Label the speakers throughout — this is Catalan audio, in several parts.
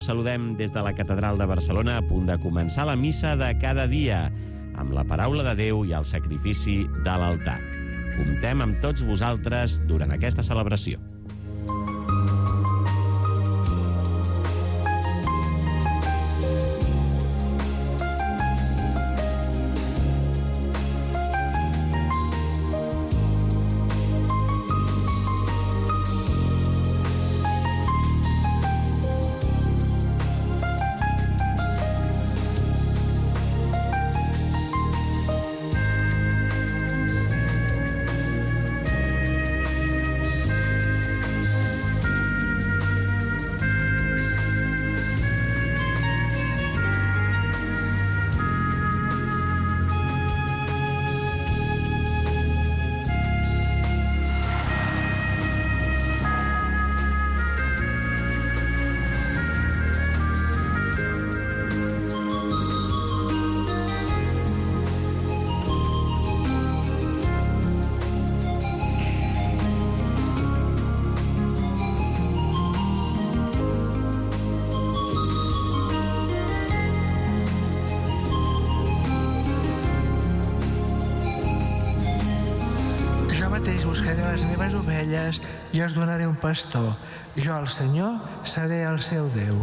Speaker 1: Saludem des de la Catedral de Barcelona, a punt de començar la missa de cada dia, amb la paraula de Déu i el sacrifici de l'altar. Comptem amb tots vosaltres durant aquesta celebració.
Speaker 2: I us donaré un pastor. Jo, el Senyor, seré el seu Déu.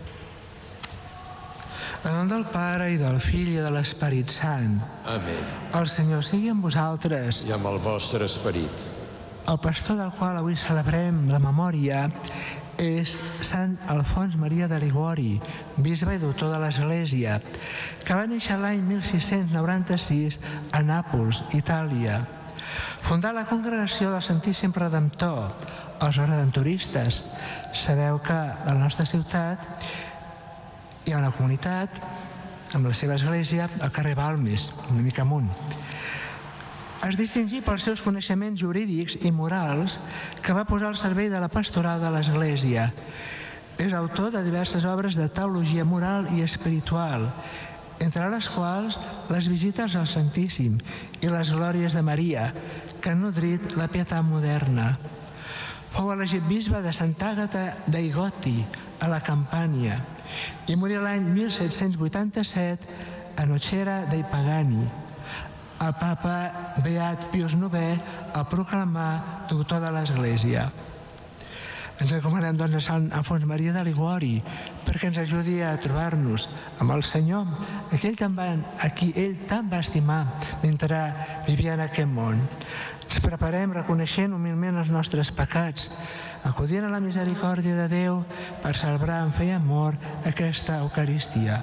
Speaker 2: En nom del Pare i del Fill i de l'Esperit Sant.
Speaker 3: Amén.
Speaker 2: El Senyor sigui amb vosaltres.
Speaker 3: I amb el vostre esperit.
Speaker 2: El pastor del qual avui celebrem la memòria és Sant Alfons Maria de Liguori, bisbe i doctor de l'Església, que va néixer l'any 1696 a Nàpols, Itàlia. Fundà la congregació del Santíssim Redemptor, els redentoristes. Sabeu que a la nostra ciutat hi ha una comunitat amb la seva església al carrer Balmes, una mica amunt. Es distingí pels seus coneixements jurídics i morals que va posar al servei de la pastoral de l'església. És autor de diverses obres de teologia moral i espiritual, entre les quals les visites al Santíssim i les glòries de Maria, que han nodrit la pietat moderna. Fou elegit bisbe de Santa Àgata d'Aigoti, a la Campània, i morí l'any 1787 a Nocera dei Pagani. El papa Beat Pius IX el proclamà doctor de l'Església. Ens recomanem doncs a Sant Alfons Maria de Liguori perquè ens ajudi a trobar-nos amb el Senyor, a qui ell tant va estimar mentre vivia en aquest món. Ens preparem reconeixent humilment els nostres pecats, acudint a la misericòrdia de Déu per celebrar amb fe i amor aquesta Eucaristia.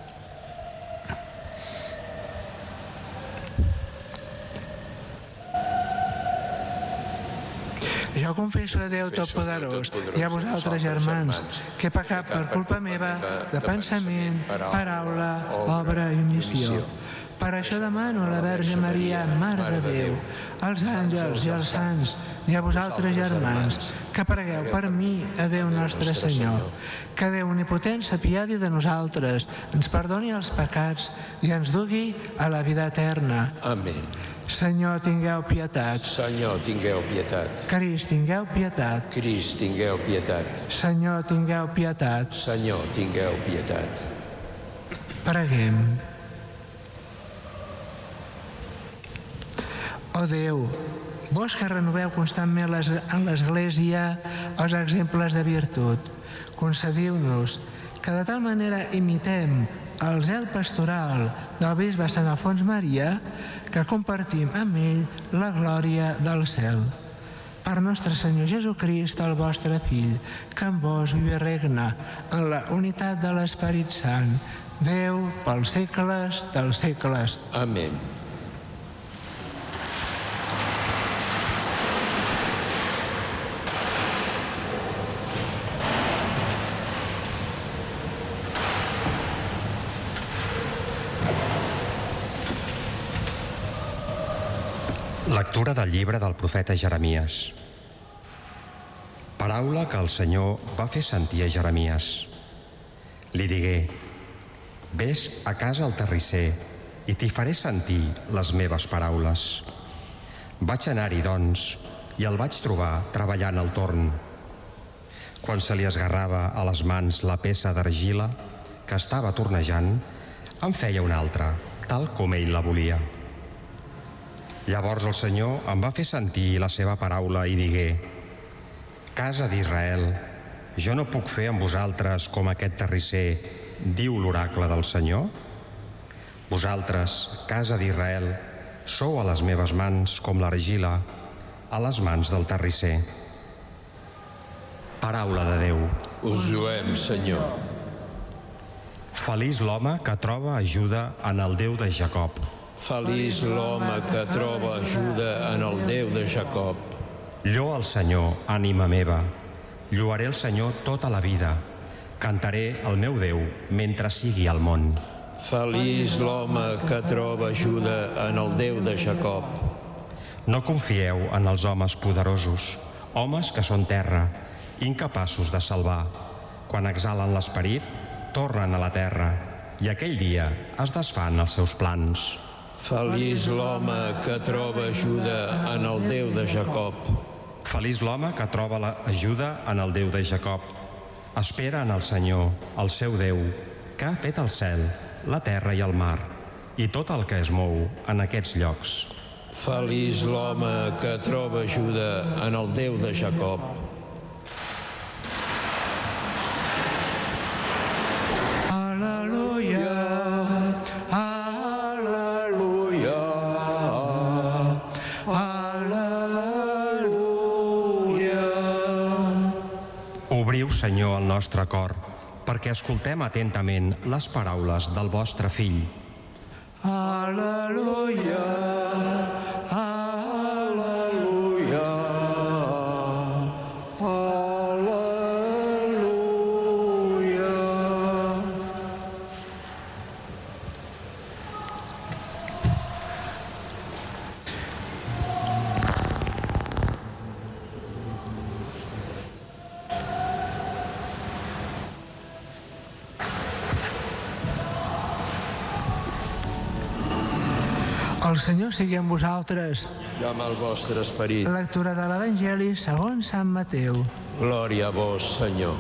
Speaker 2: Jo confesso a Déu Totpoderós i a vosaltres, germans, que he pecat per culpa meva de pensament, paraula, obra i omissió. Per això demano a la Verge Maria, Mare de Déu, als àngels i als sants i a vosaltres, germans, que pregueu per mi a Déu nostre Senyor, que Déu omnipotent s'apiadi de nosaltres, ens perdoni els pecats i ens dugui a la vida eterna.
Speaker 3: Amén.
Speaker 2: Senyor, tingueu pietat.
Speaker 3: Senyor, tingueu pietat.
Speaker 2: Crist, tingueu pietat.
Speaker 3: Crist, tingueu pietat.
Speaker 2: Senyor, tingueu pietat.
Speaker 3: Senyor, tingueu pietat.
Speaker 2: Preguem. Ó Déu, vos que renoveu constantment en l'Església els exemples de virtut, concediu-nos que de tal manera imitem el zel pastoral del bisbe Sant Alfons Maria que compartim amb ell la glòria del cel. Per nostre Senyor Jesucrist, el vostre Fill, que amb vos viu i regna en la unitat de l'Esperit Sant, Déu pels segles dels segles.
Speaker 3: Amén.
Speaker 4: Lectura del llibre del profeta Jeremies. Paraula que el Senyor va fer sentir a Jeremies. Li digué: Ves a casa al terrisser i t'hi faré sentir les meves paraules. Vaig anar-hi, doncs, i el vaig trobar treballant al torn. Quan se li esgarrava a les mans la peça d'argila que estava tornejant, en feia una altra, tal com ell la volia. Llavors el Senyor em va fer sentir la seva paraula i digué: «Casa d'Israel, jo no puc fer amb vosaltres com aquest terrisser, diu l'oracle del Senyor? Vosaltres, casa d'Israel, sou a les meves mans com l'argila a les mans del terrisser». Paraula de Déu.
Speaker 3: Us lluem, Senyor.
Speaker 4: Feliç l'home que troba ajuda en el Déu de Jacob.
Speaker 3: Feliç l'home que troba ajuda en el Déu de Jacob.
Speaker 4: Lloa al Senyor, ànima meva. Lloaré el Senyor tota la vida. Cantaré el meu Déu mentre sigui al món.
Speaker 3: Feliç l'home que troba ajuda en el Déu de Jacob.
Speaker 4: No confieu en els homes poderosos, homes que són terra, incapaços de salvar. Quan exhalen l'esperit, tornen a la terra, i aquell dia es desfan els seus plans.
Speaker 3: Feliç l'home que troba ajuda en el Déu de Jacob.
Speaker 4: Feliç l'home que troba l'ajuda en el Déu de Jacob. Espera en el Senyor, el seu Déu, que ha fet el cel, la terra i el mar, i tot el que es mou en aquests llocs.
Speaker 3: Feliç l'home que troba ajuda en el Déu de Jacob.
Speaker 2: Aleluia,
Speaker 3: Aleluia, aleluia.
Speaker 4: Obriu, Senyor, el nostre cor, perquè escoltem atentament les paraules del vostre Fill.
Speaker 2: aleluia,
Speaker 3: Aleluia, aleluia.
Speaker 2: El Senyor sigui amb vosaltres.
Speaker 3: I amb el vostre esperit.
Speaker 2: Lectura de l'Evangeli segons Sant Mateu.
Speaker 3: Glòria a vos, Senyor.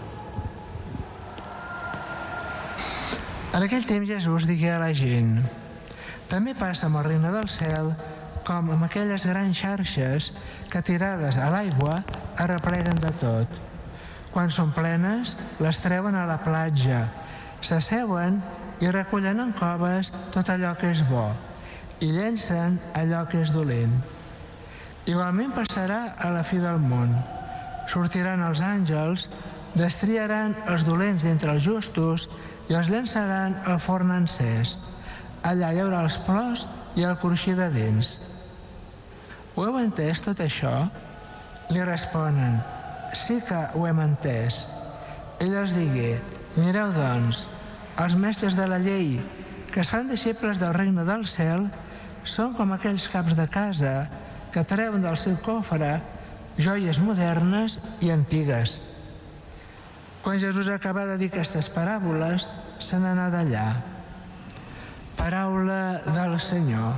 Speaker 2: En aquell temps Jesús digué a la gent: també passa amb el regne del cel com amb aquelles grans xarxes que tirades a l'aigua arrepleguen de tot. Quan són plenes, les treuen a la platja, s'asseuen i recullen en coves tot allò que és bo i llencen allò que és dolent. Igualment passarà a la fi del món. Sortiran els àngels, destriaran els dolents d'entre els justos i els llançaran al forn encès. Allà hi haurà els plors i el cruixir de dents. Ho heu entès, tot això? Li responen: sí que ho hem entès. Ell els digué: mireu, doncs, els mestres de la llei, que es fan deixebles del regne del cel, són com aquells caps de casa que treuen del seu cofre joies modernes i antigues. Quan Jesús acabà de dir aquestes paràboles, se n'anà d'allà. Paraula del Senyor.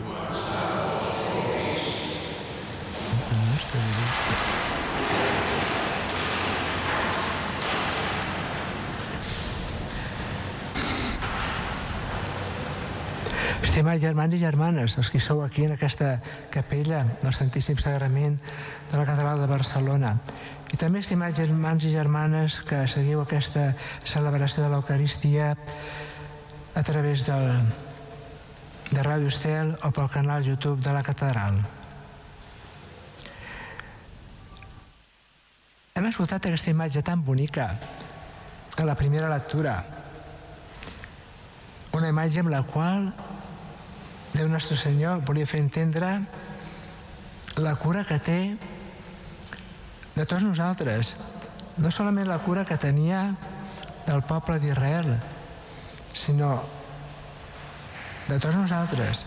Speaker 2: Estimats germans i germanes, els que sou aquí en aquesta capella del Santíssim Sagrament de la Catedral de Barcelona, i també estimats germans i germanes que seguiu aquesta celebració de l'Eucaristia a través de Ràdio Estel o pel canal YouTube de la Catedral. Hem escoltat aquesta imatge tan bonica a la primera lectura, una imatge amb la qual Déu nostre Senyor volia fer entendre la cura que té de tots nosaltres, no solament la cura que tenia del poble d'Israel, sinó de tots nosaltres.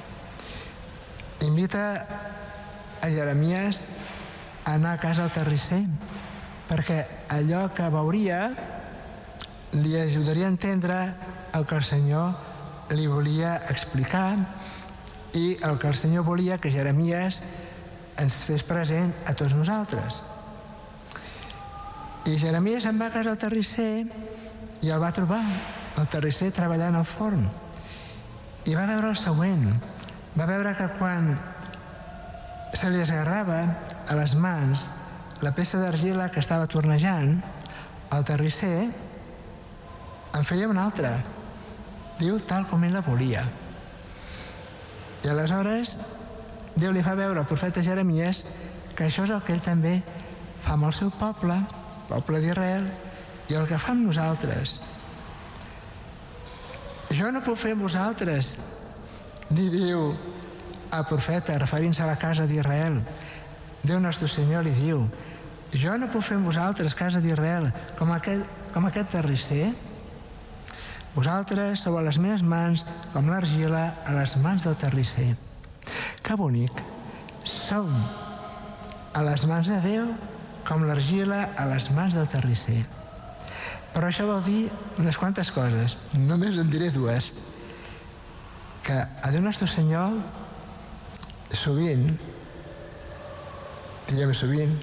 Speaker 2: Invita a Jeremies a anar a casa del terrisser, perquè allò que veuria li ajudaria a entendre el que el Senyor li volia explicar i el que el Senyor volia que Jeremies ens fes present a tots nosaltres. I Jeremies se'n va a casa del terrisser i el va trobar, el terrisser treballant al forn. I va veure el següent. Va veure que quan se li esgarrava a les mans la peça d'argila que estava tornejant, el terrisser en feia una altra. Diu tal com ell la volia. I aleshores Déu li fa veure al profeta Jeremies que això és el que ell també fa amb el seu poble, el poble d'Israel, i el que fa amb nosaltres. Jo no puc fer amb vosaltres, ni diu el profeta, referint-se a la casa d'Israel. Déu nostre Senyor li diu: jo no puc fer amb vosaltres, casa d'Israel, com aquest terrisser. Vosaltres sou a les meves mans com l'argila a les mans del terrisser. Que bonic! Som a les mans de Déu com l'argila a les mans del terrisser. Però això vol dir unes quantes coses. Només en diré dues. Que a Déu nostre Senyor sovint, diguem sovint,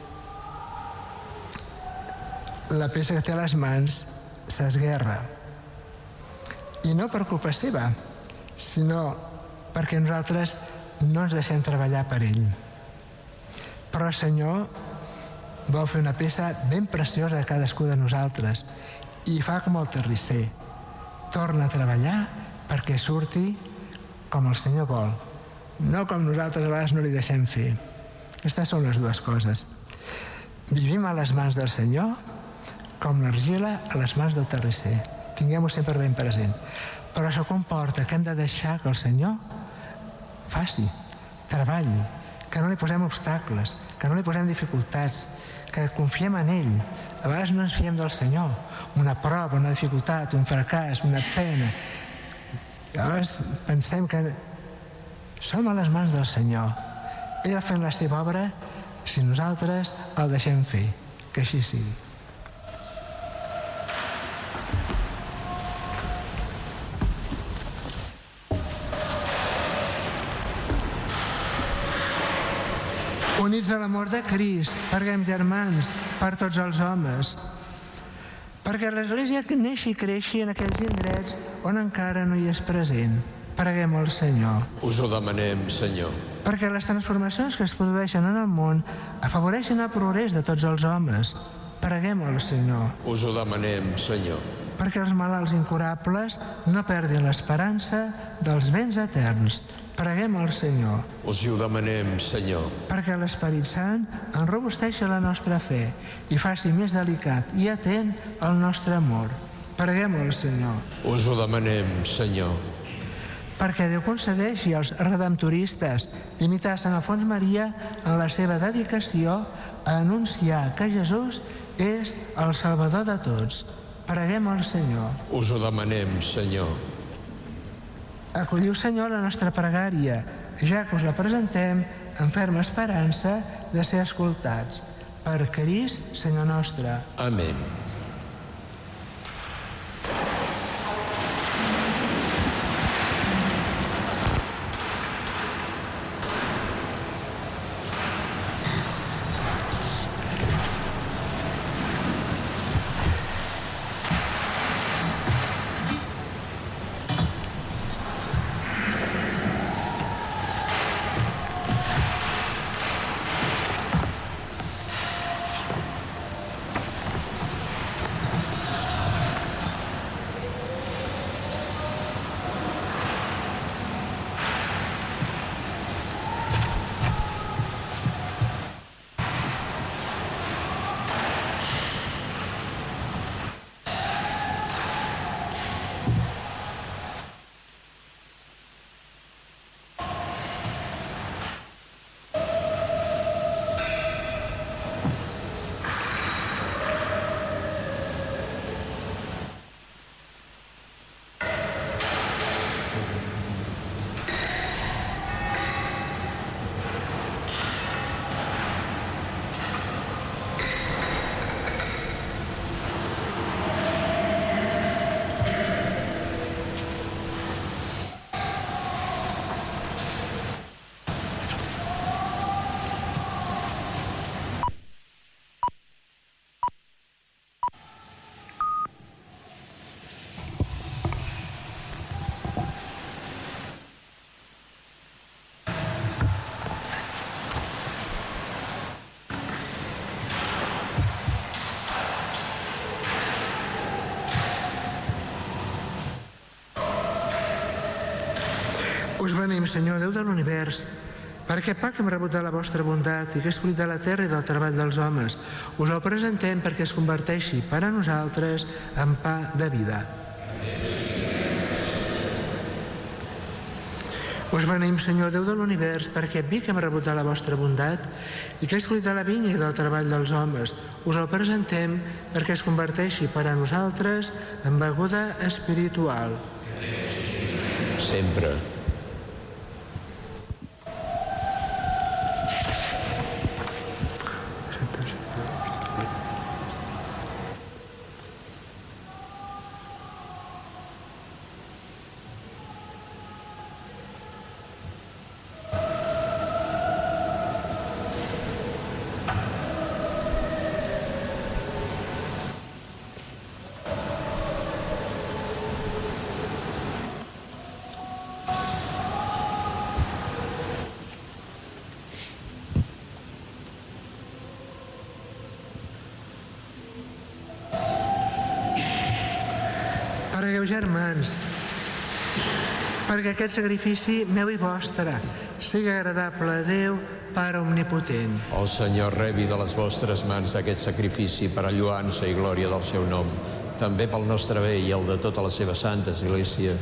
Speaker 2: la peça que té a les mans s'esguerra. I no per culpa seva, sinó perquè nosaltres no ens deixem treballar per ell. Però el Senyor vol fer una peça ben preciosa a cadascú de nosaltres i fa com el terrisser. Torna a treballar perquè surti com el Senyor vol, no com nosaltres a vegades no li deixem fer. Aquestes són les dues coses. Vivim a les mans del Senyor com l'argila a les mans del terrisser. Tinguem-ho sempre ben present. Però això comporta que hem de deixar que el Senyor faci, treballi, que no li posem obstacles, que no li posem dificultats, que confiem en ell. A vegades no ens fiem del Senyor. Una prova, una dificultat, un fracàs, una pena. Llavors pensem que som a les mans del Senyor. Ell fent la seva obra si nosaltres el deixem fer. Que així sigui. Units a l'amor de Crist, preguem germans, per tots els homes, perquè l'Església neixi i creixi en aquells indrets on encara no hi és present. Preguem al Senyor.
Speaker 3: Us ho demanem, Senyor.
Speaker 2: Perquè les transformacions que es produeixen en el món afavoreixen el progrés de tots els homes. Preguem al Senyor.
Speaker 3: Us ho demanem, Senyor.
Speaker 2: Perquè els malalts incurables no perdin l'esperança dels béns eterns. Preguem al Senyor.
Speaker 3: Us ho demanem, Senyor.
Speaker 2: Perquè l'Esperit Sant enrobusteixi la nostra fe i faci més delicat i atent el nostre amor. Preguem al Senyor.
Speaker 3: Us ho demanem, Senyor.
Speaker 2: Perquè Déu concedeixi als redemptoristes imitar Sant Alfons Maria en la seva dedicació a anunciar que Jesús és el Salvador de tots. Preguem al Senyor.
Speaker 3: Us ho demanem, Senyor.
Speaker 2: Acolliu, Senyor, la nostra pregària, ja que us la presentem amb ferma esperança de ser escoltats. Per Crist, Senyor nostre.
Speaker 3: Amén.
Speaker 2: Us beneïm, Senyor, Déu de l'univers, per aquest pa que hem rebut de la vostra bondat i que és fruit de la terra i del treball dels homes. Us el presentem perquè es converteixi per a nosaltres en pa de vida. Us beneïm, Senyor, Déu de l'univers, per aquest vi que hem rebut de la vostra bondat i que és fruit de la vinya i del treball dels homes. Us el presentem perquè es converteixi per a nosaltres en beguda espiritual.
Speaker 3: Sempre.
Speaker 2: Pregueu, germans, perquè aquest sacrifici meu i vostre sigui agradable a Déu, Pare omnipotent.
Speaker 3: El Senyor rebi de les vostres mans aquest sacrifici per a lloança i glòria del seu nom, també pel nostre bé i el de tota la seva santa Església.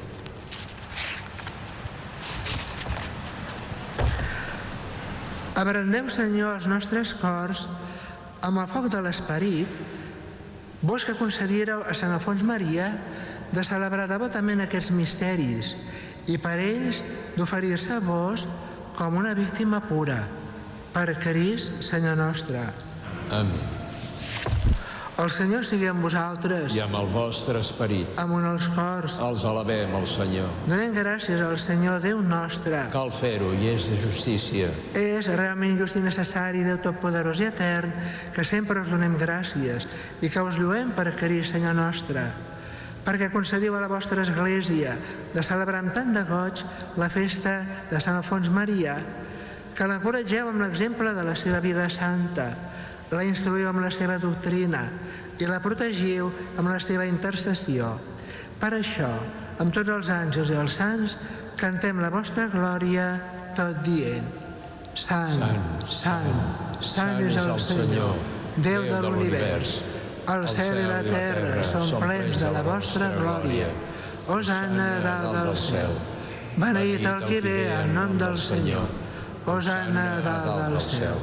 Speaker 2: Abrandeu, Senyor, els nostres cors amb el foc de l'Esperit, vos que concedíreu a Sant Alfons Maria de celebrar devotament aquests misteris i per ells d'oferir-se a vos com una víctima pura. Per Crist, Senyor nostre.
Speaker 3: Amén.
Speaker 2: El Senyor sigui amb vosaltres.
Speaker 3: I amb el vostre esperit.
Speaker 2: Amunt els cors.
Speaker 3: Els alabem, el Senyor.
Speaker 2: Donem gràcies al Senyor Déu nostre.
Speaker 3: Cal fer-ho i és de justícia.
Speaker 2: És realment just i necessari, Déu Totpoderós i etern, que sempre us donem gràcies i que us lluem per Crist, Senyor nostre, perquè concediu a la vostra Església de celebrar amb tant de goig la festa de Sant Alfons Maria, que l'encoratgeu amb l'exemple de la seva vida santa, la instruïu amb la seva doctrina i la protegiu amb la seva intercessió. Per això, amb tots els àngels i els sants, cantem la vostra glòria tot dient: Sant, Sant, Sant és el Senyor, Déu de l'univers. El cel i la terra són plens de la vostra glòria. Hosanna dalt del cel. Beneït el qui ve en nom del Senyor. Hosanna dalt del cel.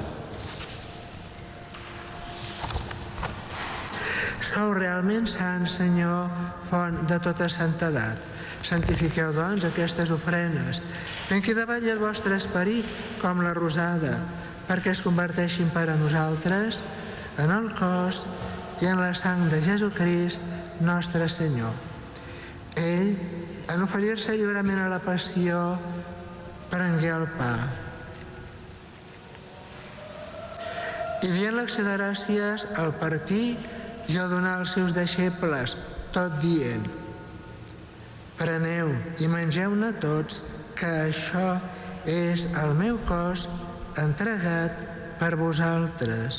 Speaker 2: Sou realment sants, Senyor, font de tota santedat. Santifiqueu, doncs, aquestes ofrenes, en què davalli el vostre esperit com la rosada, perquè es converteixin per a nosaltres en el cos i en la sang de Jesucrist, nostre Senyor. Ell, en oferir-se lliurement a la passió, prengué el pa. I dient l'acció de gràcies al partir i a donar als seus deixebles, tot dient: Preneu i mengeu-ne tots, que això és el meu cos entregat per vosaltres.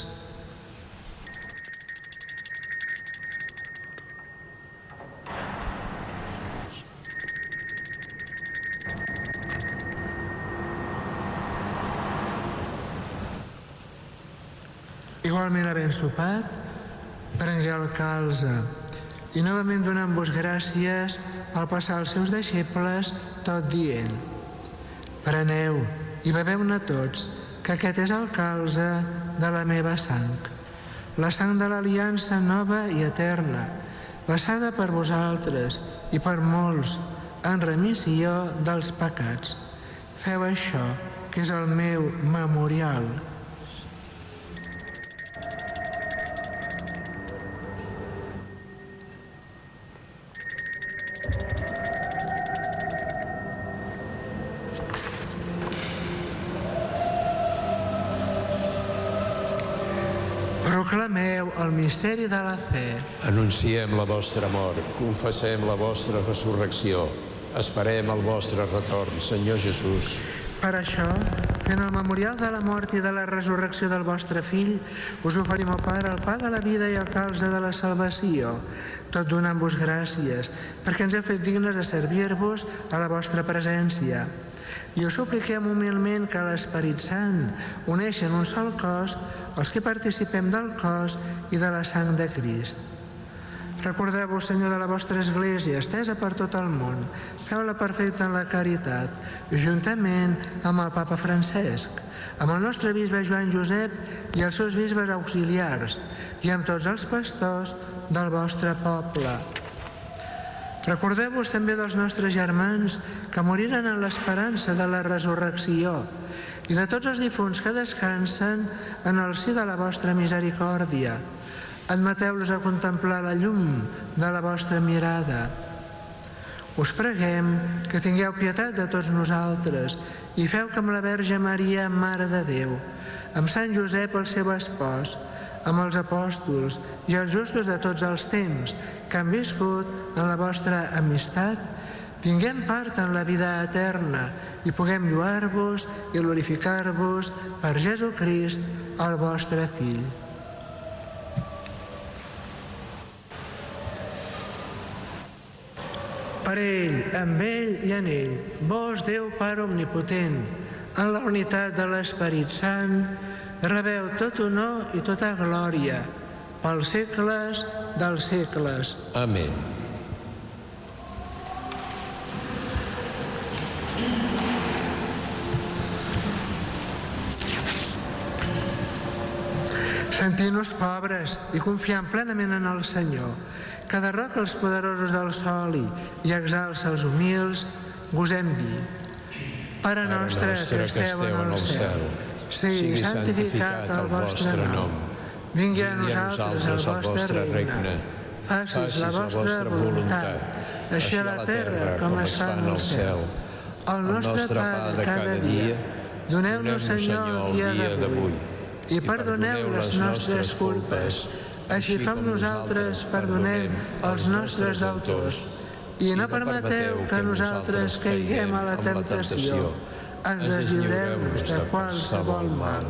Speaker 2: Igualment, havent sopat, prengué el calze i novament donant-vos gràcies al passar als seus deixebles, tot dient: Preneu i beveu-ne tots, que aquest és el calze de la meva sang, la sang de l'aliança nova i eterna, vessada per vosaltres i per molts en remissió dels pecats. Feu això, que és el meu memorial. Proclameu el misteri de la fe.
Speaker 3: Anunciem la vostra mort, confessem la vostra resurrecció, esperem el vostre retorn, Senyor Jesús.
Speaker 2: Per això, fent el memorial de la mort i de la resurrecció del vostre Fill, us oferim, ó Pare, el pa de la vida i el calze de la salvació. tot donant-vos gràcies, perquè ens heu fet dignes de servir-vos a la vostra presència. I us supliquem humilment que l'Esperit Sant uneixi en un sol cos els que participem del cos i de la sang de Crist. Recordeu-vos, Senyor, de la vostra Església, estesa per tot el món. Feu-la perfecta en la caritat, juntament amb el Papa Francesc, amb el nostre bisbe Joan Josep i els seus bisbes auxiliars, i amb tots els pastors del vostre poble. Recordeu-vos també dels nostres germans que moriren en l'esperança de la resurrecció i de tots els difunts que descansen en el si de la vostra misericòrdia. Admeteu-los a contemplar la llum de la vostra mirada. Us preguem que tingueu pietat de tots nosaltres i feu que amb la Verge Maria, Mare de Déu, amb Sant Josep, el seu espòs, amb els apòstols i els justos de tots els temps que han viscut en la vostra amistat, tinguem part en la vida eterna i puguem lluar-vos i glorificar-vos per Jesucrist, el vostre Fill. Per ell, amb ell i en ell, vós, Déu Pare Omnipotent, en la unitat de l'Esperit Sant, rebeu tot honor i tota glòria pels segles dels segles.
Speaker 3: Amén.
Speaker 2: Sentint-nos pobres i confiant plenament en el Senyor, que derroca els poderosos del sol i exalça els humils, gosem dir: Pare nostre que esteu en el cel, sigui santificat el vostre nom. Vingui a nosaltres el vostre regne. Facis la vostra voluntat, així a la terra com es fa en el cel. El nostre pa de cada dia, doneu-nos, Senyor, el dia d'avui, i perdoneu les nostres culpes, així com nosaltres perdonem als nostres deutors. I no permeteu que nosaltres caiguem a la temptació. Ens lliureu-nos de qualsevol mal.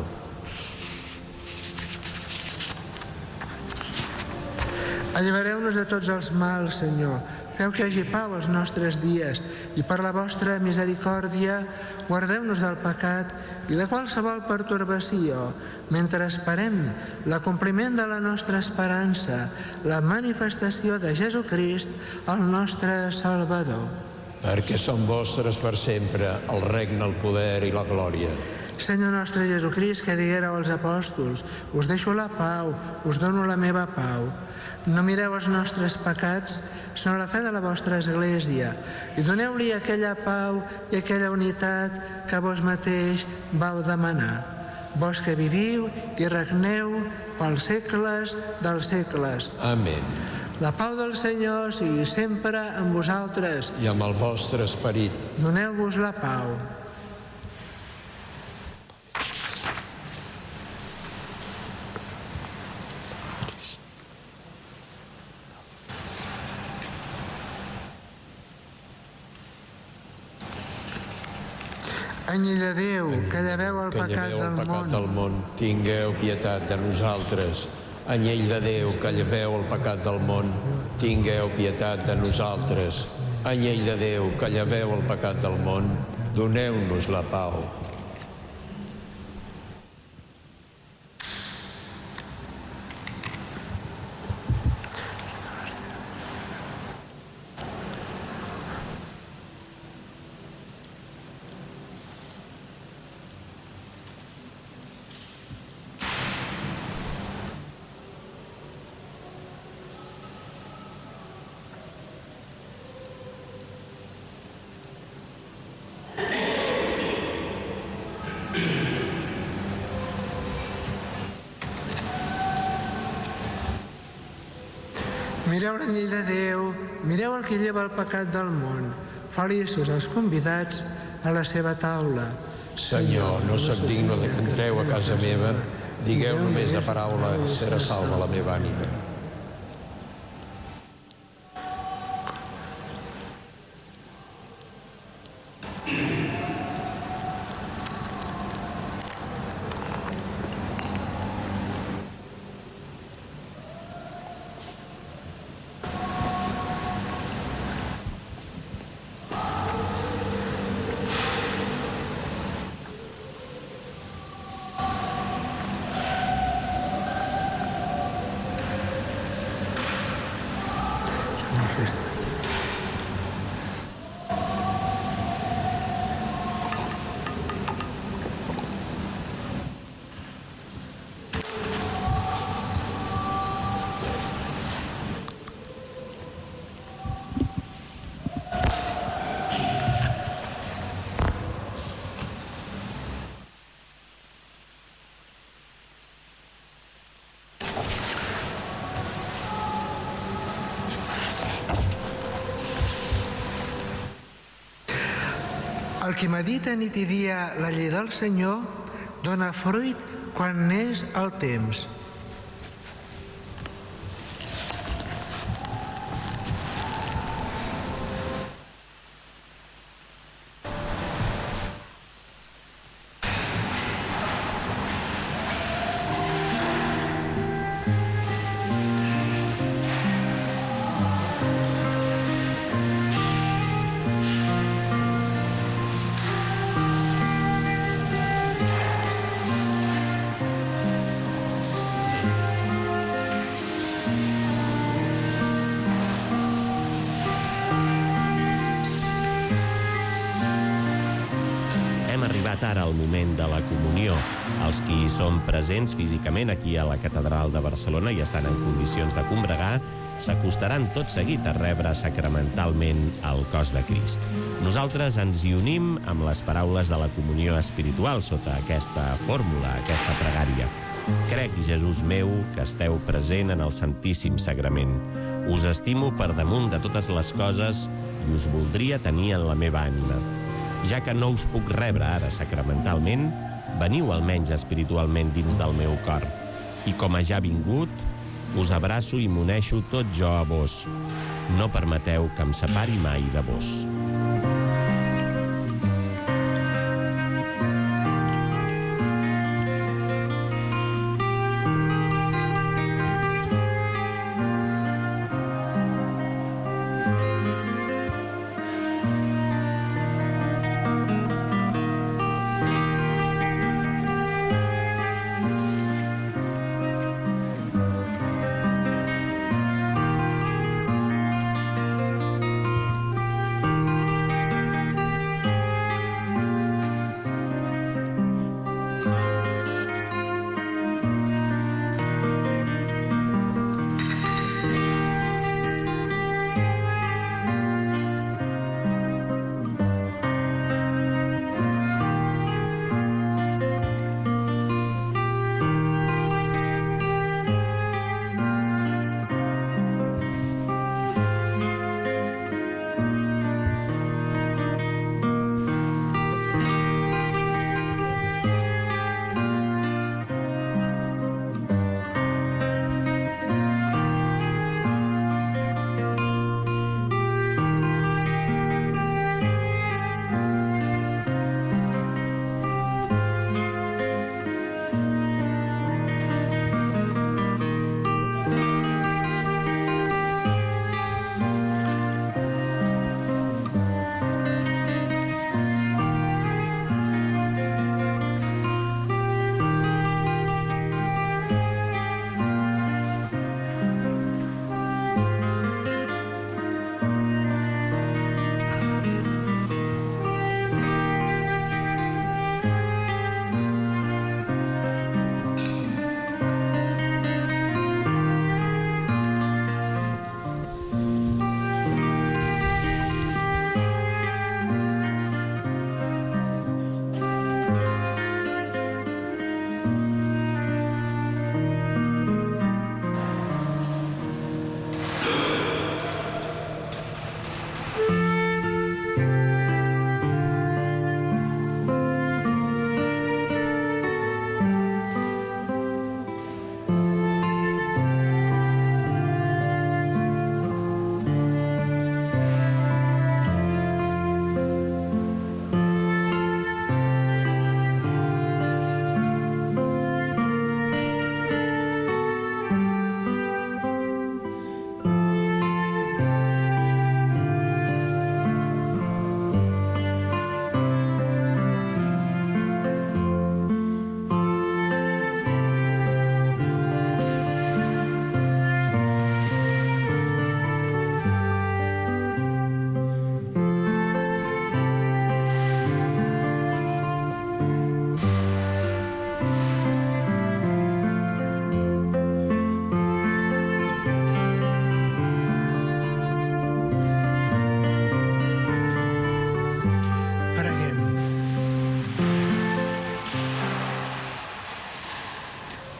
Speaker 2: Allibereu-nos de tots els mals, Senyor. Feu que hi hagi pau als nostres dies i per la vostra misericòrdia guardeu-nos del pecat i de qualsevol pertorbació mentre esperem l'acompliment de la nostra esperança, la manifestació de Jesucrist, el nostre Salvador.
Speaker 3: Perquè són vostres per sempre el regne, el poder i la glòria.
Speaker 2: Senyor nostre Jesucrist, que diguéreu als apòstols: us deixo la pau, us dono la meva pau. No mireu els nostres pecats, sinó la fe de la vostra Església, i doneu-li aquella pau i aquella unitat que vos mateix vau demanar. Vos que viviu i regneu pels segles dels segles.
Speaker 3: Amén.
Speaker 2: La pau del Senyor sigui sempre amb vosaltres.
Speaker 3: I amb el vostre esperit.
Speaker 2: Doneu-vos la pau. Anyell de Déu, que lleveu el pecat del món,
Speaker 3: tingueu pietat de nosaltres. Anyell de Déu, que lleveu el pecat del món, tingueu pietat de nosaltres. Anyell de Déu, que lleveu el pecat del món, doneu-nos la pau.
Speaker 2: Mireu l'anyell de Déu, mireu el que lleva el pecat del món. Feliços els convidats a la seva taula.
Speaker 3: Senyor, no sóc digne de que entreu a casa meva. Digueu només la paraula, serà salva la meva ànima.
Speaker 2: El qui medita nit i dia la llei del Senyor dona fruit quan n'és el temps.
Speaker 1: Arribat ara el moment de la comunió. Els qui són presents físicament aquí a la Catedral de Barcelona i estan en condicions de combregar s'acostaran tot seguit a rebre sacramentalment el cos de Crist. Nosaltres ens hi unim amb les paraules de la comunió espiritual sota aquesta fórmula, aquesta pregària. Crec, Jesús meu, que esteu present en el Santíssim Sagrament. Us estimo per damunt de totes les coses i us voldria tenir en la meva ànima. Ja que no us puc rebre ara sacramentalment, veniu almenys espiritualment dins del meu cor. I com a ja vingut, us abraço i m'uneixo tot jo a vos. No permeteu que em separi mai de vos.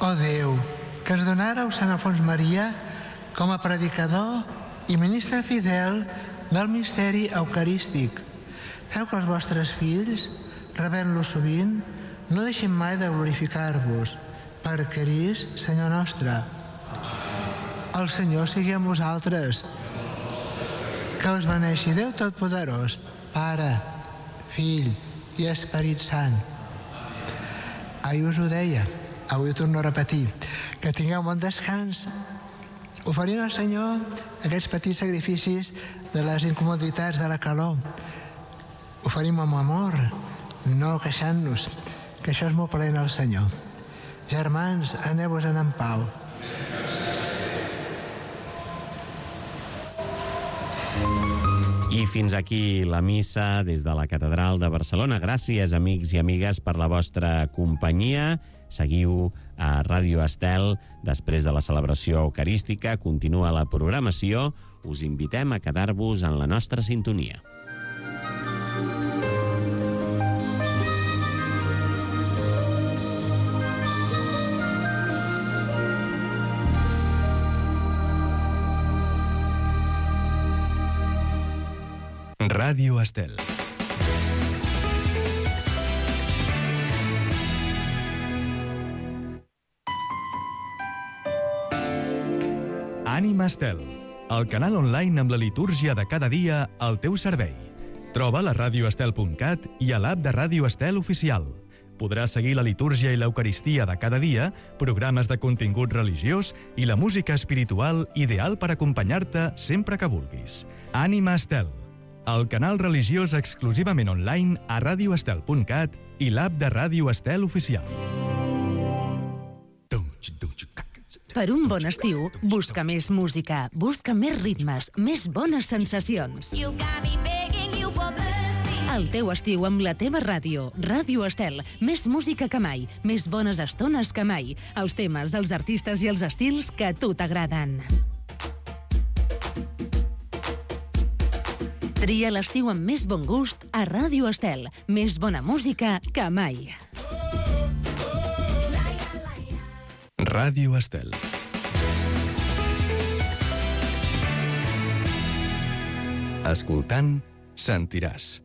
Speaker 2: Ó Déu, que ens donàreu Sant Alfons Maria com a predicador i ministre fidel del misteri eucarístic. Feu que els vostres fills, rebent-lo sovint, no deixin mai de glorificar-vos. Per Crist, Senyor nostre. El Senyor sigui amb vosaltres. Que us beneixi Déu Totpoderós, Pare, Fill i Esperit Sant. Ahir us ho deia, avui ho torno a repetir, que tingueu bon descans, oferint al Senyor aquests petits sacrificis de les incomoditats de la calor. Oferim amb amor, no queixant-nos, que això és molt plaent al Senyor. Germans, aneu-vos-en en pau.
Speaker 1: I fins aquí la missa des de la Catedral de Barcelona. Gràcies, amics i amigues, per la vostra companyia. Seguiu a Ràdio Estel. Després de la celebració eucarística, continua la programació. Us invitem a quedar-vos en la nostra sintonia.
Speaker 5: Ràdio Estel. Ànima Estel, el canal online amb la litúrgia de cada dia al teu servei. Troba a radioestel.cat i a l'app de Ràdio Estel oficial. Podràs seguir la litúrgia i l'eucaristia de cada dia, programes de contingut religiós i la música espiritual ideal per acompanyar-te sempre que vulguis. Ànima Estel, el canal religiós exclusivament online a radioestel.cat i l'app de Ràdio Estel oficial.
Speaker 6: Per un bon estiu, busca més música, busca més ritmes, més bones sensacions. El teu estiu amb la teva ràdio, Ràdio Estel. Més música que mai, més bones estones que mai. Els temes dels artistes i els estils que a tu t'agraden. Tria l'estiu amb més bon gust a Ràdio Estel. Més bona música que mai.
Speaker 5: Ràdio Estel. Escoltant, sentiràs.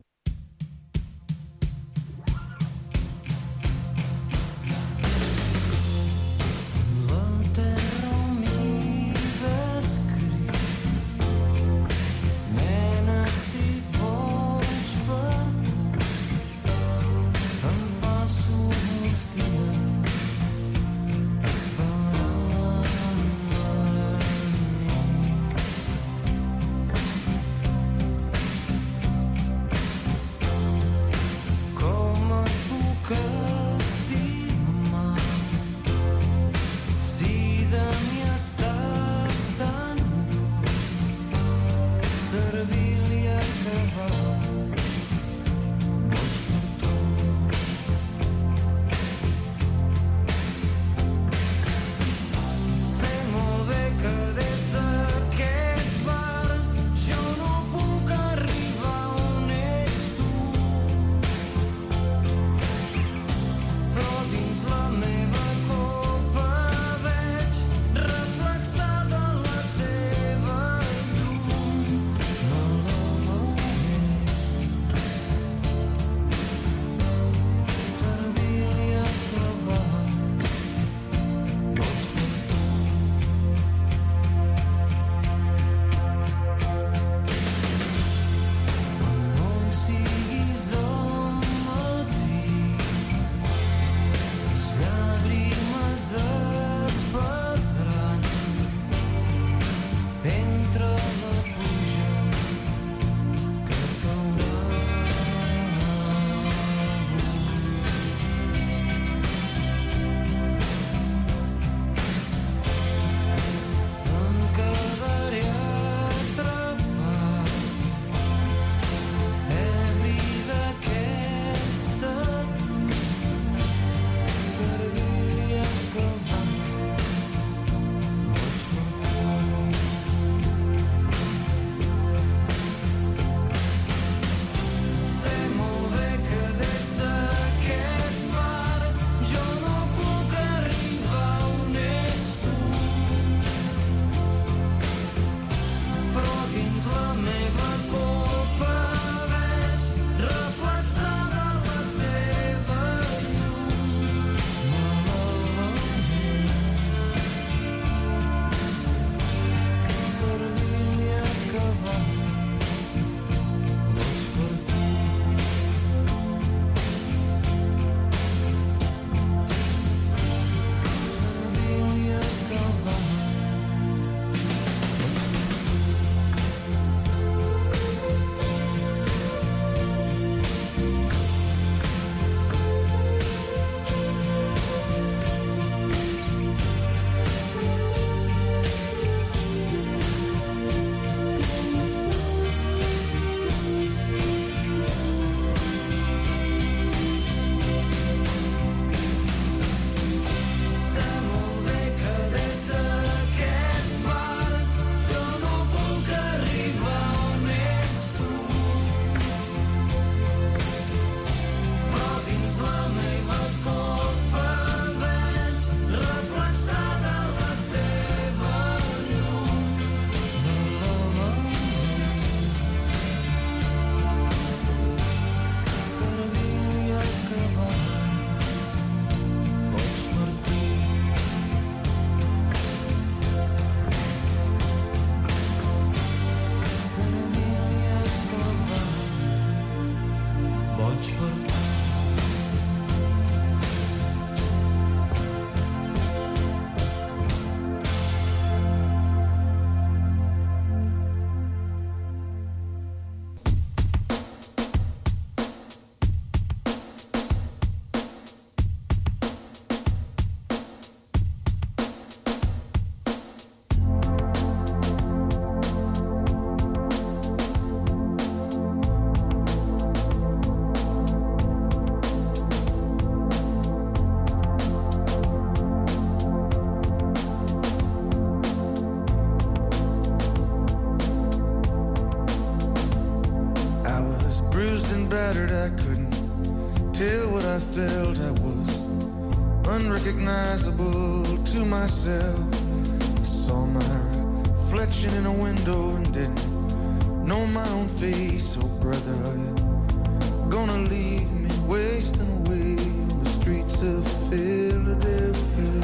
Speaker 7: Unrecognizable to myself. I saw my reflection in a window and didn't know my own face. Oh brother, are you gonna leave me wasting away on the streets of Philadelphia?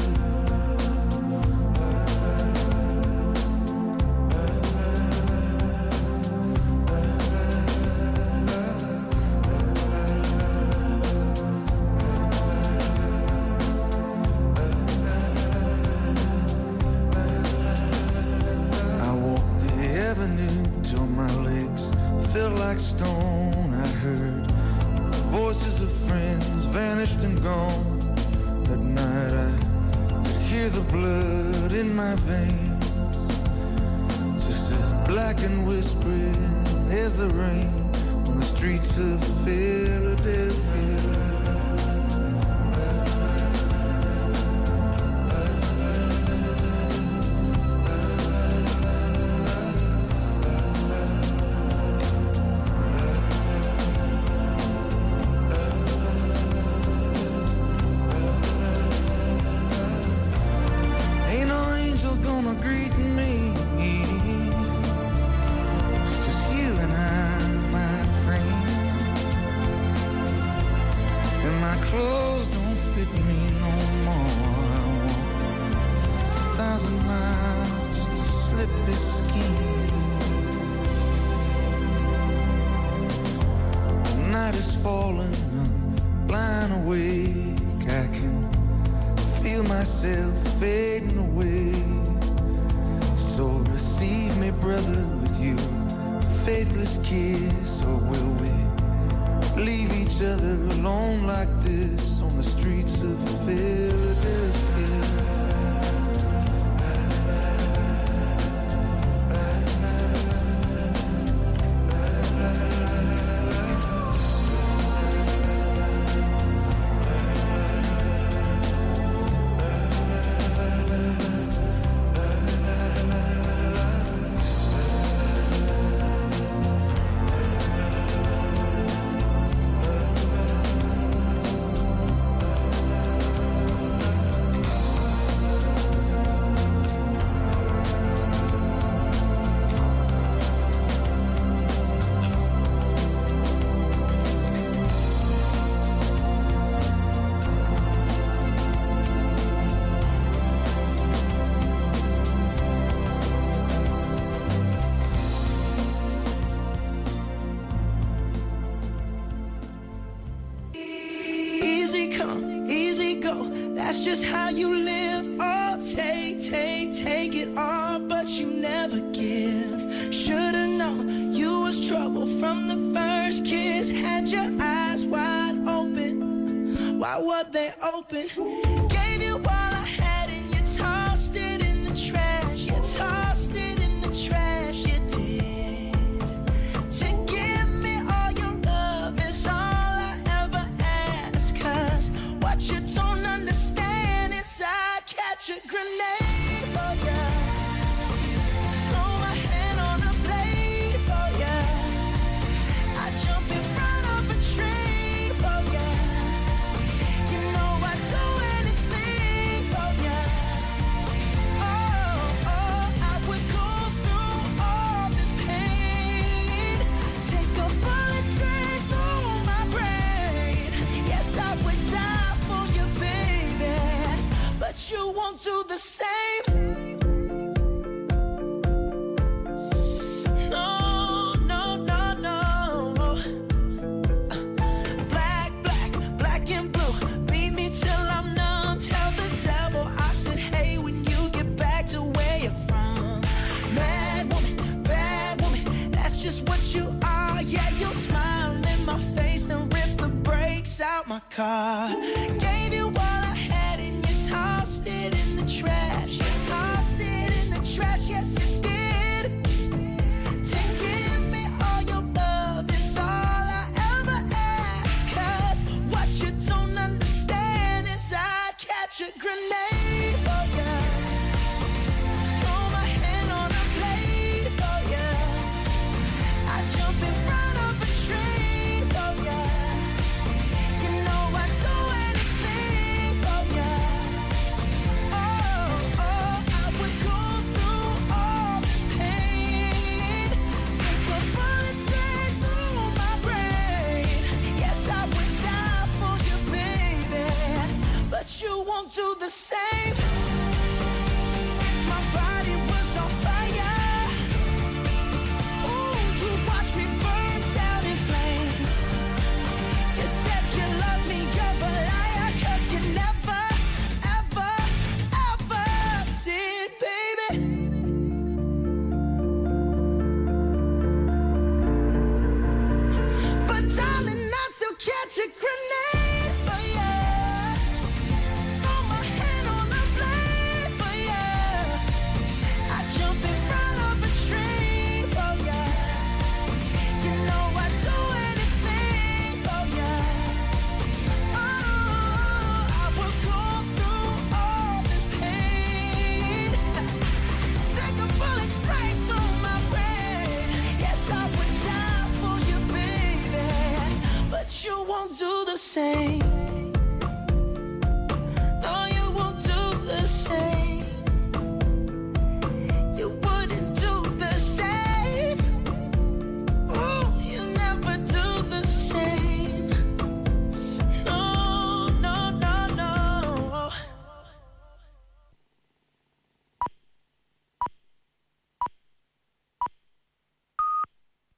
Speaker 8: Anything my car. Gave you all I had and you tossed it in the trash. You tossed it in the trash, yes you did. To give me all your love is all I ever ask. 'Cause what you don't understand is I'd catch a grenade for you. Throw my hand on a blade for you. I'd jump in front of a train for you. You know I'd do anything for you. Oh, I would go through all this pain. Take the bullets straight through my brain. Yes, I would die for you, baby. But you won't do the same. My body was on fire. Ooh, you watched me burn down in flames. You said you loved me, you're a liar. 'Cause you never, ever, ever did, baby. But darling, I'd still catch a grenade for you. Throw my hand on a blade for you. I'd jump in front of a train for you. You know I'd do anything for you. Oh, I would go through all this pain. Take a bullet straight through my brain. Yes, I would die for you, baby. But you won't do the same.